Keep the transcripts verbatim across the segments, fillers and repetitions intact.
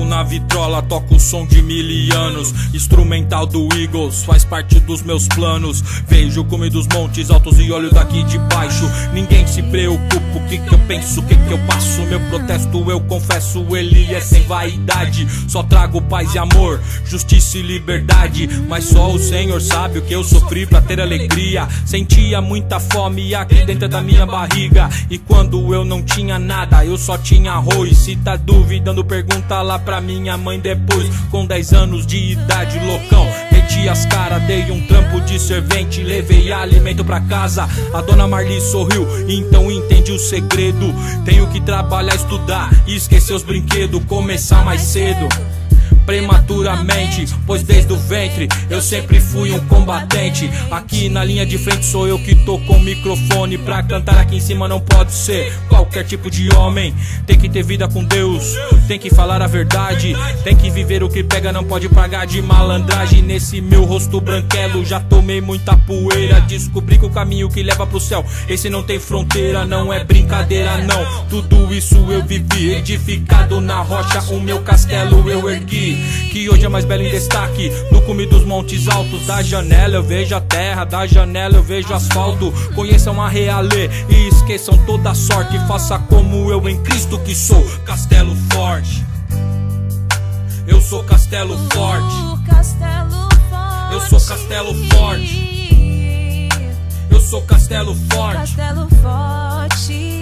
toco na vitrola, toco o som de mil anos. Instrumental do Eagles, faz parte dos meus planos. Vejo o cume dos montes altos e olho daqui de baixo. Ninguém se preocupa, o que que eu penso, o que que eu passo. Meu protesto eu confesso, ele é sem vaidade. Só trago paz e amor, justiça e liberdade. Mas só o Senhor sabe o que eu sofri pra ter alegria. Sentia muita fome aqui dentro da minha barriga. E quando eu não tinha nada, eu só tinha arroz. Se tá duvidando, pergunta lá pra minha mãe depois. Com dez anos de idade, loucão, meti as caras, dei um trampo de servente, levei alimento pra casa. A dona Marli sorriu, então entendi o segredo. Tenho que trabalhar, estudar e esquecer os brinquedos. Começar mais cedo, prematuramente, pois desde o ventre eu sempre fui um combatente. Aqui na linha de frente sou eu que tô com o microfone. Pra cantar aqui em cima não pode ser qualquer tipo de homem. Tem que ter vida com Deus, tem que falar a verdade, tem que viver o que pega, não pode pagar de malandragem. Nesse meu rosto branquelo já tomei muita poeira. Descobri que o caminho que leva pro céu, esse não tem fronteira, não é brincadeira não. Tudo isso eu vivi, edificado na rocha, o meu castelo eu ergui, que hoje é mais belo em destaque. No cume dos montes altos, da janela eu vejo a terra, da janela eu vejo asfalto. Conheçam a Realê e esqueçam toda a sorte. Faça como eu em Cristo que sou castelo forte. Eu sou castelo forte. Eu sou castelo forte. Eu sou castelo forte. Castelo forte.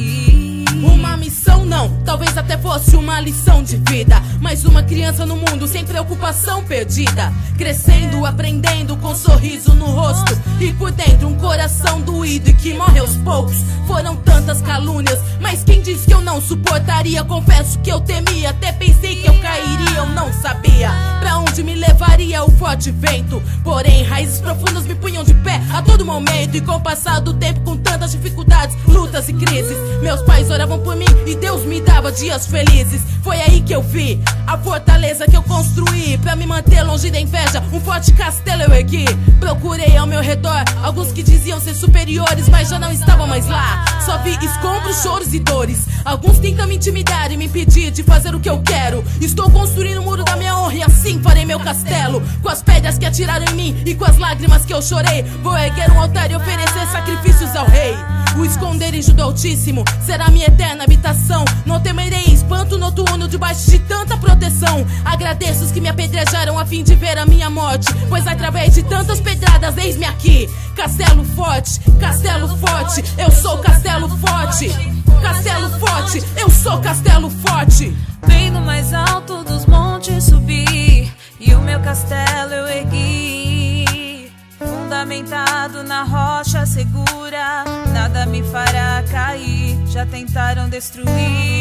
Uma missão não, talvez até fosse uma lição de vida. Mais uma criança no mundo sem preocupação perdida, crescendo, aprendendo com um sorriso no rosto. E por dentro um coração doído e que morre aos poucos. Foram tantas calúnias, mas quem disse que eu não suportaria? Confesso que eu temia, até pensei que eu cairia, eu não sabia pra onde me levaria o forte vento. Porém raízes profundas me punham de pé a todo momento. E com o passar do tempo, com tantas dificuldades, lutas e crises, meus pais oravam por mim e Deus me dava dias felizes. Foi aí que eu vi a fortaleza que eu construí pra me manter longe da inveja. Um forte castelo eu ergui. Procurei ao meu redor alguns que diziam ser superiores, mas já não estavam mais lá. Só vi escombros, choros e dores. Alguns tentam me intimidar e me impedir de fazer o que eu quero. Estou construindo o muro da minha honra e assim farei meu castelo. Com as pedras que atiraram em mim e com as lágrimas que eu chorei, vou erguer um altar e oferecer sacrifícios ao rei. O esconderijo do Altíssimo será minha eterna habitação. Não temerei espanto noturno debaixo de tanta proteção. Agradeço os que me apedrejaram a fim de ver a minha morte, pois através de tantas pedradas eis-me aqui. Castelo forte, castelo forte, eu sou castelo forte. Castelo forte, eu sou castelo forte. Bem no mais alto dos montes subi, e o meu castelo eu ergui. Fundamentado na rocha segura, nada me fará cair. Já tentaram destruir,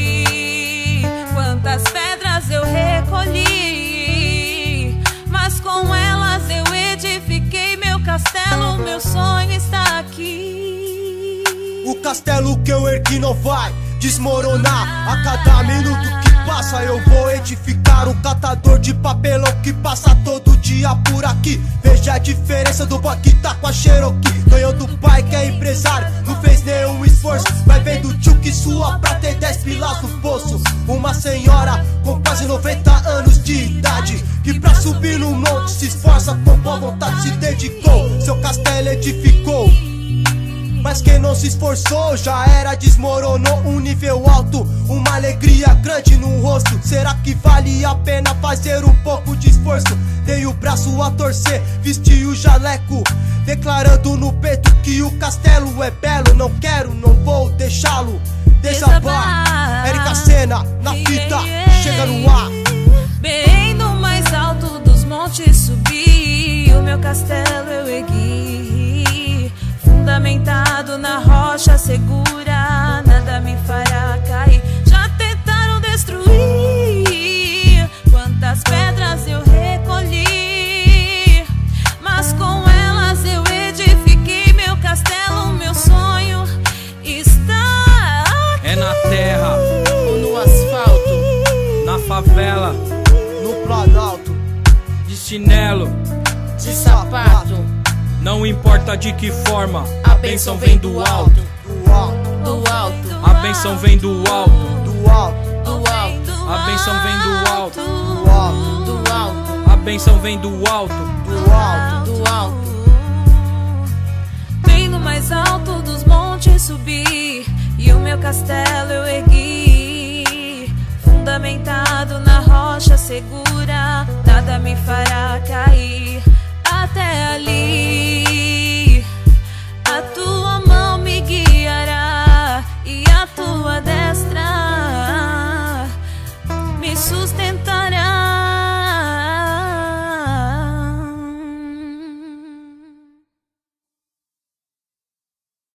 quantas pedras eu recolhi, mas com elas eu edifiquei meu castelo. Meu sonho está aqui. O castelo que eu ergui não vai desmoronar. A cada minuto que passa eu vou edificar. Um catador de papelão que passa todo dia por aqui. Veja a diferença do boy que tá com a Cherokee. Ganhou do pai que é empresário, não fez nenhum esforço. Vai vendo o tio que sua pra ter dez pilas no bolso. Uma senhora com quase noventa anos de idade, que pra subir no monte se esforça, com boa vontade se dedicou. Seu castelo edificou, mas quem não se esforçou já era, desmoronou. Um nível alto, uma alegria grande no rosto. Será que vale a pena fazer um pouco de esforço? Dei o braço a torcer, vesti o jaleco, declarando no peito que o castelo é belo. Não quero, não vou deixá-lo desabar. Érica Senna, na fita, chega no ar. Bem no mais alto dos montes subi, o meu castelo eu ergui. Fundamentado na rocha segura, nada me fará cair. Já tentaram destruir, quantas pedras eu recolhi, mas com elas eu edifiquei meu castelo. Meu sonho está aqui. É na terra ou no asfalto, na favela, no planalto, de chinelo, de sapato. Não importa de que forma, a bênção vem do alto, do alto, do alto. A bênção vem do alto, do alto, do alto. A bênção vem do alto, do alto, Do alto, a bênção vem do alto. do alto. do alto. Bem no mais alto dos montes subi, e o meu castelo eu ergui, fundamentado na rocha segura, nada me fará cair.